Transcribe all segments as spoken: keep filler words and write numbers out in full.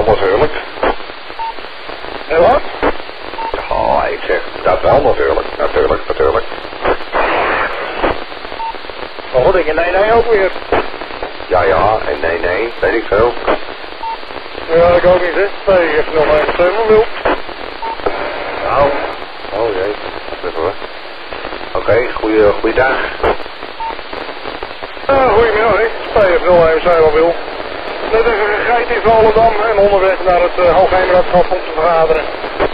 wel natuurlijk. En wat? Oh, ik zeg dat wel natuurlijk. Natuurlijk, natuurlijk. Oh, wat denk je? Nee, nee, ook weer. Ja, ja, en nee, nee, weet ik veel. Ja, ik ook niet, hè. Nee, ik heb nog maar een steun wil. Nou, oh jee, even hoor. Oké, okay, goeie, goeiedag. Ja, goedemiddag, hè. twee F nul een zeven wil. Net even gegeten in Volendam en onderweg naar het uh, Hoogheemraadschap om te vergaderen.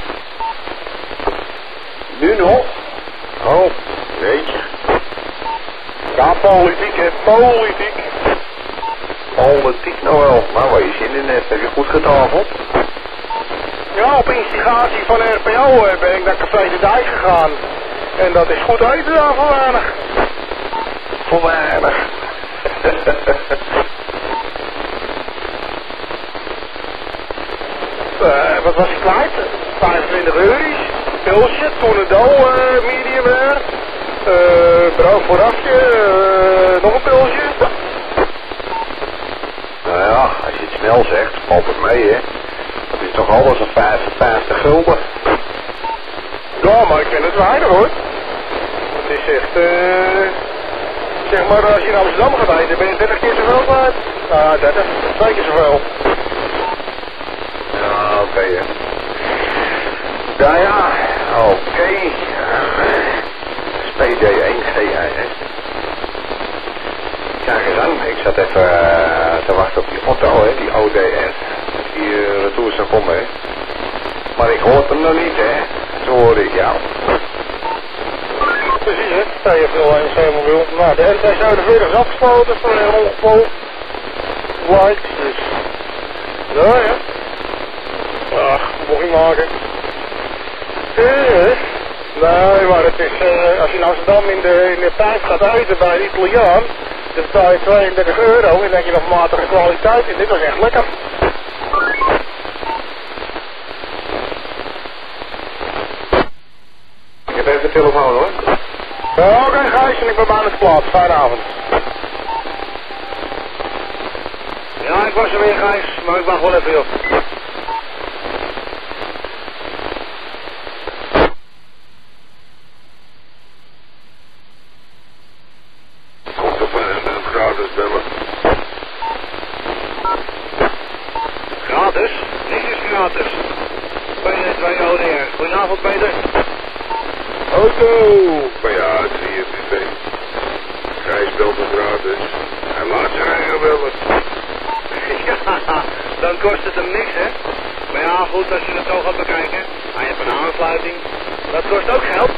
Nu nog? Oh, weet je. Ja, politiek, hè. Politiek. Politiek nou wel, maar waar je zin in hebt, heb je goed getafeld? Ja, op instigatie van R P O uh, ben ik naar Café de Dijk gegaan. En dat is goed eten daar voor weinig. Voor weinig. uh, wat was ik kwijt? vijfentwintig euro's. Pilsje, tornado, uh, medium rare. Uh, brood voorafje, uh, nog een pilsje. Nou ja, als je het snel zegt, valt het mee, hè. Dat is toch alles een vijfenvijftig gulden. Ja, maar ik vind het weinig, hoor. Het is echt, uh, zeg maar, als je in Amsterdam gaat eten, ben je dertig keer zoveel kwijt. Nou, dertig, twee keer zoveel. Ja, oké, okay, hè. Ja, ja, oké. Okay. P D één G I S. Kijk eens aan, ik zat even uh, te wachten op die Otto, hè, die O D S. Die uh, retour zou komen, hè. Maar ik hoorde hem nog niet, hè. Toen hoorde ik jou. Precies, hè. twee F nul een zeven wil. Nou, de N twee zevenenveertig is afgesloten voor een ongeval. Light, dus. Ja, ja. Ach, mocht je maken. Eh, nee, maar het is, uh, als je in Amsterdam in de, in de pijp gaat eten bij een Italiaan, dan betaal je tweeëndertig euro en dan heb je nog matige kwaliteit en dit was echt lekker. Ik heb even de telefoon, hoor. Ja, oké, okay, Gijs, en ik ben bijna te plaats. Fijne avond. Ja, ik was er weer, Gijs, maar ik wacht wel even op. Komt op een gratis bellen. Gratis? Niks is gratis. P D twee O D R. Goedenavond, Peter. Auto! Ja, drie F B. Gijs belt hem gratis. Hij laat zijn eigen bellen. Ja, dan kost het hem niks, hè? Maar ja, goed, als je het zo gaat bekijken. Hij heeft een aansluiting. Dat kost ook geld.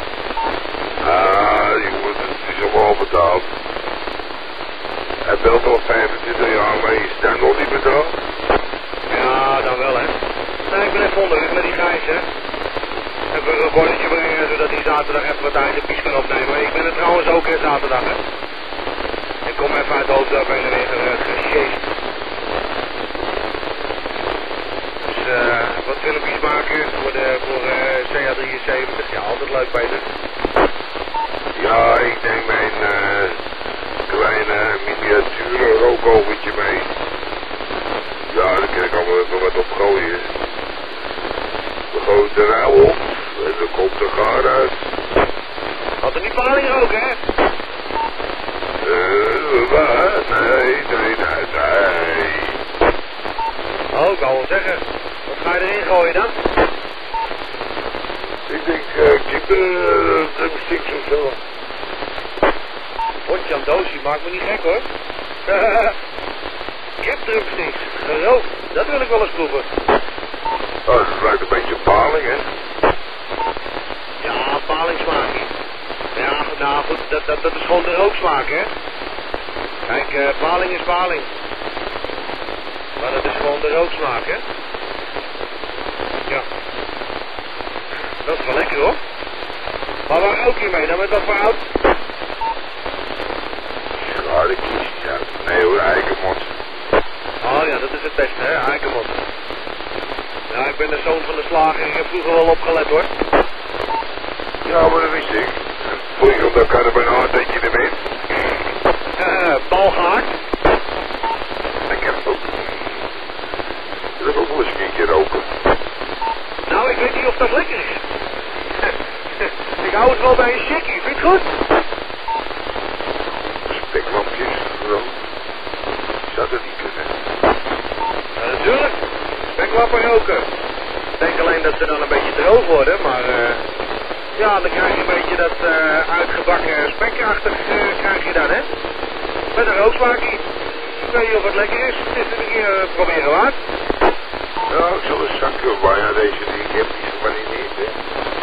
Ah, jongen, het is allemaal betaald. Hij belt al vijfentwintig jaar, maar je staat nog niet betaald. Ja, dan wel, hè? Nee, ik ben even onderweg met die Gijs, hè? Even een bordetje brengen, zodat hij zaterdag even wat uit de pies kan opnemen. Ik ben er trouwens ook in zaterdag, hè? Ik kom even uit de hoofddorp heen en weer gesjeest. Dus uh, wat filmpjes maken voor, de, voor uh, C A drieënzeventig. Ja, altijd leuk, Peter. Ja, ik neem mijn uh, kleine miniatuur rookovertje mee. Ja, daar kan ik allemaal even wat op gooien. We gooien de ruil op en dan komt de gaar uit. Had er niet paling ook, hè? Uh, wat? Nee, nee, nee, nee. Oh, ik wou wel zeggen. Wat ga je erin gooien dan? Ik denk uh, kippen, drumsticks of zo. Potje aan doosie, maakt me niet gek, hoor. Kipdrumsticks, gerookt. Dat wil ik wel eens proeven. Oh, dat ruikt een beetje paling, hè? Ja, palingsmaak. Ja, nou goed, dat, dat, dat is gewoon de rooksmaak, hè? Kijk, uh, paling is paling. Maar dat is gewoon de rooksmaak, hè? Ja. Dat is wel lekker, hoor. Maar waar rook je mee? Dan met wat voor oud? Schaartjes, ja. Nee hoor, eikenmot. Oh ja, dat is het beste, hè? Eikenmot. Ja, ik ben de zoon van de slager. Ik heb vroeger wel opgelet, hoor. Ja, maar dat wist ik. Vlieg op dat karabinaat dat je er bent. Uh, bal gehakt. Ik heb ook... Ik heb ook wel bij een chickie, vind je het goed? Speklampjes, zo. Zou dat niet kunnen? Ja, natuurlijk. Speklappen roken. Ik denk alleen dat ze dan een beetje droog worden, maar uh, ja, dan krijg je een beetje dat uh, uitgebakken spekachtig uh, krijg je dan, hè? Met een rooksmaakje. Ik weet niet of het lekker is. Het is het een keer uh, proberen waard. Nou, ik zal een zakje op bijna deze die ik heb, die gemarineerd, hè.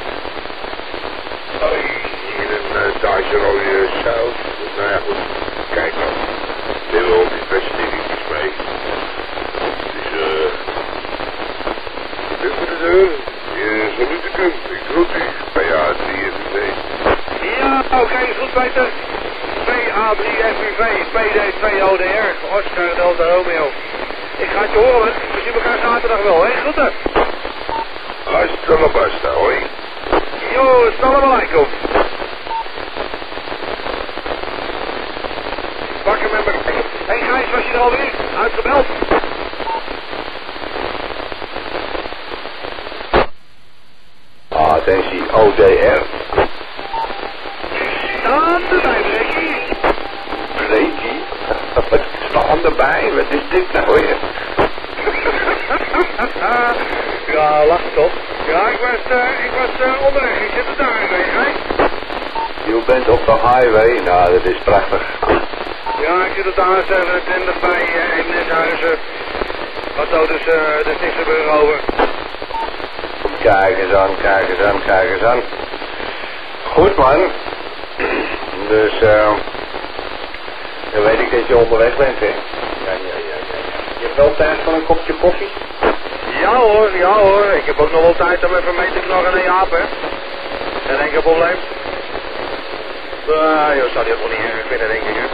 Oh, hier een uh, taasje rode saus. Nou ja, goed. Kijk nou. We hebben ook die beste dingetjes mee. Dus, eh... dit voor de deur. Je saluticum. Ik groet u. P A drie F U V. Ja, oké, okay, is goed, Peter. P A drie F U V, P D twee O D R, Oscar Delta Romeo. Ik ga het je horen, we zien elkaar zaterdag wel, hè? Groeten. Hasta la basta, hoi. Yo, salam alaikum. Pak hem met me. Hé hey, Gijs, was je er alweer? Uitgebeld? Attentie, O D R. Staan erbij, Brekkie. Brekkie? Wat staan erbij? Wat is dit nou weer? Ja, lach toch. Ja, ik was, uh, ik was uh, onderweg. Ik zit er daar mee, Gijs. Je bent op de highway? Nou, dat is prachtig. Ja, ik zit op de A zevenentwintig bij uh, Eemneshuizen. Wat dus, uh, de Stissenburg over. Kijk eens aan, kijk eens aan, kijk eens aan. Goed man. Dus, eh... dan weet ik dat je onderweg bent, hè? Ja, ja, ja, ja. Je hebt wel tijd voor een kopje koffie? Ja hoor, ja hoor. Ik heb ook nog wel tijd om even mee te knorren naar Jaap, hè. Geen enkel probleem. Uh, joh, zou die ook wel niet erg vinden, denk ik, hè.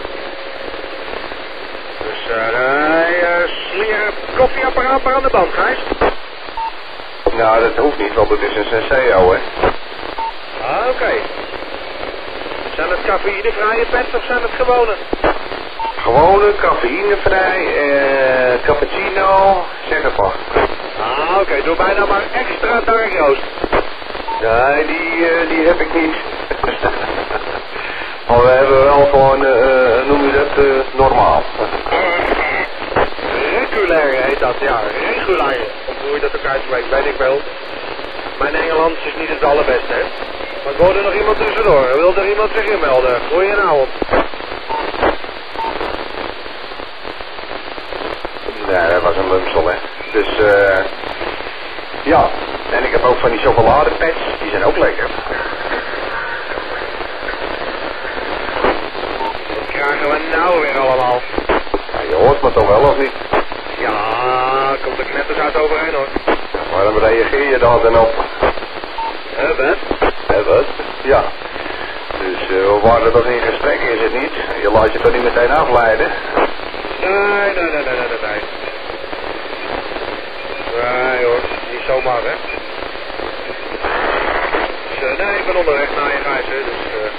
Dus, eh, uh, uh, slier koffieapparaat maar aan de band, Gijs. Nou, dat hoeft niet, want het is een Senseo, hè. Ah, oké. Okay. Zijn het cafeïnevrije pets of zijn het gewone? Gewone, cafeïnevrij, eh, cappuccino, zeg het maar. Ah, oké. Okay. Doe mij nou maar extra dark roast. Nee, die, uh, die heb ik niet. Maar we hebben wel gewoon, uh, noem je dat, uh, normaal. Regulair heet dat, ja. Regulair. Of hoe je dat ook uitspreekt, weet ik wel. Mijn Engelands is niet het allerbeste, hè. Maar ik hoorde nog iemand tussendoor. Wil er iemand zich inmelden? Goedenavond. Nee, dat was een mumsel, hè. Dus, eh... Uh, ja, en ik heb ook van die chocoladepets. Die zijn ook lekker. Wat krijgen we nou weer allemaal? Ja, je hoort me toch wel, of niet? Ja, komt er knetters uit overheen, hoor. Waarom reageer je daar dan op? Hé, uh, wat? Hé, wat? Ja. Dus uh, we waren toch in gesprek, is het niet? Je laat je toch niet meteen afleiden? Nee, nee, nee, nee, nee, nee, nee. Nee hoor, niet zomaar, hè. Dus, uh, nee, ik ben onderweg naar je Gijs, hè. Dus, uh,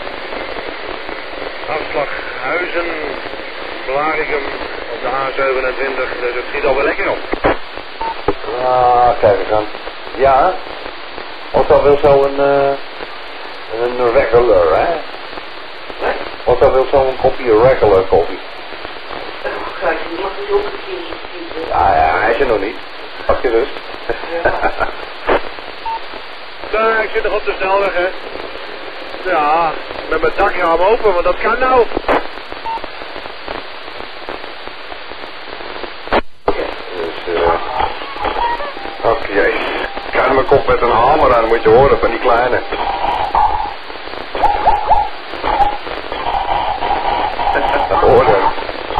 afslag Huizen, Blaricum op de A zevenentwintig, dus het schiet alweer lekker op. Ah, kijk eens aan. Ja, of dat wil zo een, uh, een regular, hè? Wat? Of dat wil zo een kopje regular koffie. Oh, Gijs, je mag niet op een keer. Ja, ja, hij is er nog niet. Pak je rust. Ja. Nee, ik zit nog op de snelweg, hè. Ja, met mijn dakraam open, want dat kan nou. Dus, eh... Uh, Ach, jezus. Ik kan mijn kop met een hamer aan, moet je horen, van die kleine. Horen.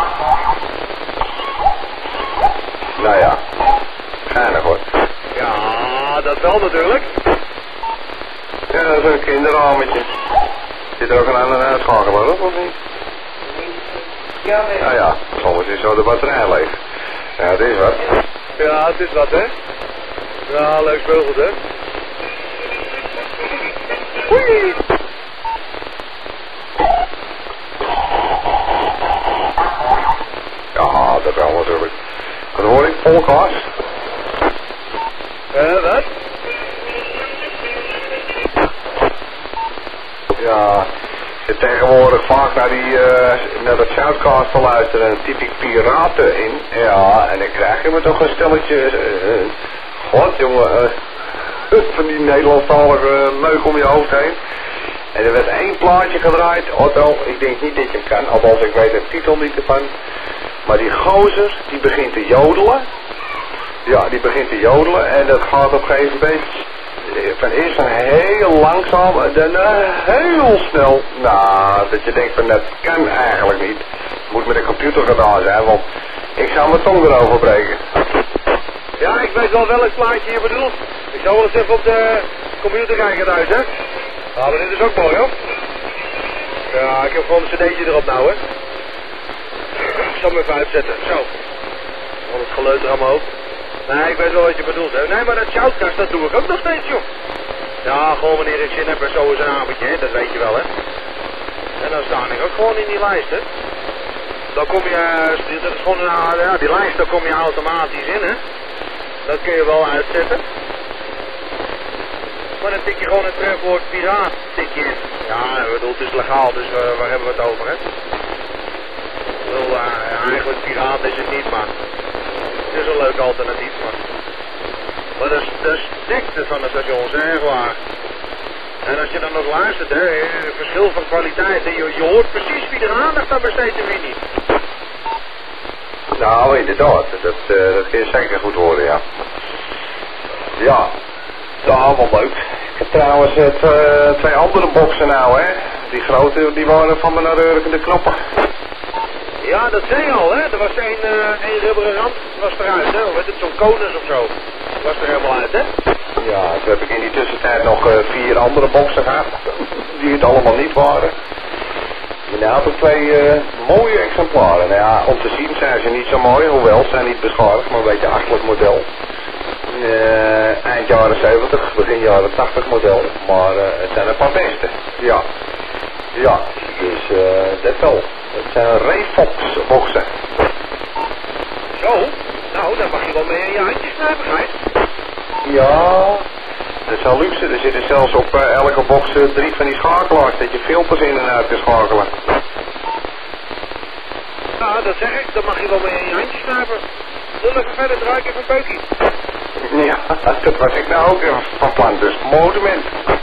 Nou ja, geinig hoor. Ja, dat wel natuurlijk. Ja, dat is een kinderhamertje. Zit er ook een aan- en uitschakelaar op, of niet? Ja, nee. Nou ja, soms is zo de batterij leeg. Ja, het is wat. Ja, het is wat, hè. Ja, leuk speelgoed, hè. Oei! Ja, dat wel natuurlijk. Wat hoor ik? Vol gas? Eh, wat? ja, ik zit tegenwoordig vaak naar, die, uh, naar dat Shoutcast te luisteren en typ ik piraten in. Ja, en dan krijg je me toch een stelletje, uh, god jongen, uh, van die Nederlandstalige leuk om je hoofd heen. En er werd één plaatje gedraaid, Otto, ik denk niet dat je hem kan, althans ik weet de titel niet ervan. Maar die gozer, die begint te jodelen. Ja, die begint te jodelen en dat gaat op een gegeven moment van eerst van heel langzaam en dan uh, heel snel. Nou, dat je denkt van dat kan eigenlijk niet. Moet met een computer gedaan zijn, want ik zou mijn tong erover breken. Ja, ik weet wel welk plaatje je bedoelt. Ik zal wel eens even op de computer kijken thuis, hè. Nou, maar dit is ook mooi, hoor. Ja, ik heb gewoon een cd'tje erop nou, hè. Ik zal hem even uitzetten, zo. Al het geluid er allemaal op. Nee, ik weet wel wat je bedoelt, hè. Nee, maar dat Shoutcast, dat doe ik ook nog steeds, joh. Ja, gewoon wanneer ik zin heb en zo is een avondje, hè. Dat weet je wel, hè. En dan sta ik ook gewoon in die lijst, hè. Dan kom je, dat is gewoon, een, ja, die lijst, daar kom je automatisch in, hè. Dat kun je wel uitzetten. Maar dan tik je gewoon het trefwoord piraat, tik je in. Ja, ik bedoel, het is legaal, dus uh, waar hebben we het over, hè? Ik bedoel, uh, eigenlijk piraat is het niet, maar het is een leuk alternatief, maar... Maar dat is de sterkte van het station, zeg waar. En als je dan nog luistert, hè, het verschil van kwaliteit, je, je hoort precies wie er aandacht aan besteedt en wie niet. Nou, inderdaad, dat, uh, dat kun je zeker goed horen, ja. Ja, dat is allemaal leuk. Ik heb trouwens uh, twee, twee andere boxen nou, hè. Die grote, die waren van mijn neurende knoppen. Ja, dat zei je al, hè. Er was één uh, één rubberen rand, was eruit, hè. Of weet het, zo'n konus of zo. Was er helemaal uit, hè. Ja, toen heb ik in die tussentijd nog uh, vier andere boxen gehad, die het allemaal niet waren. En nu heb ik twee uh, mooie exemplaren. Nou ja, om te zien zijn ze niet zo mooi, hoewel ze zijn niet beschadigd, maar een beetje achterlijk model. Uh, eind jaren zeventig, begin jaren tachtig model, maar uh, het zijn een paar beste. Ja, ja, dus uh, dat wel. Het zijn Refox boxen. Zo, nou, daar mag je wel mee in je handjes knijpen, Gijs. Ja, dat is wel luxe. Er zitten zelfs op uh, elke box uh, drie van die schakelaars, dat je filters in en uit kan schakelen. Ja, dat zeg ik, daar mag je wel mee in je handjes knijpen. Doe even verder, draai ik even een peukje. Ja, dat was ik nou ook van plan, dus monument.